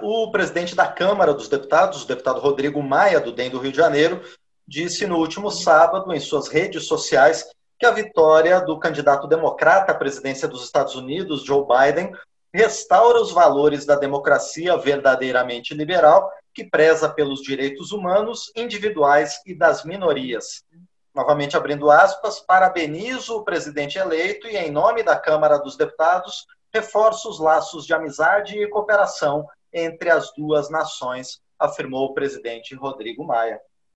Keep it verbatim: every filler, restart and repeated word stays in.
o presidente da Câmara dos Deputados, o deputado Rodrigo Maia, do D E M do Rio de Janeiro, disse no último sábado, em suas redes sociais, que a vitória do candidato democrata à presidência dos Estados Unidos, Joe Biden, restaura os valores da democracia verdadeiramente liberal, que preza pelos direitos humanos, individuais e das minorias. Novamente abrindo aspas, parabenizo o presidente eleito e, em nome da Câmara dos Deputados, reforço os laços de amizade e cooperação entre as duas nações, afirmou o presidente Rodrigo Maia.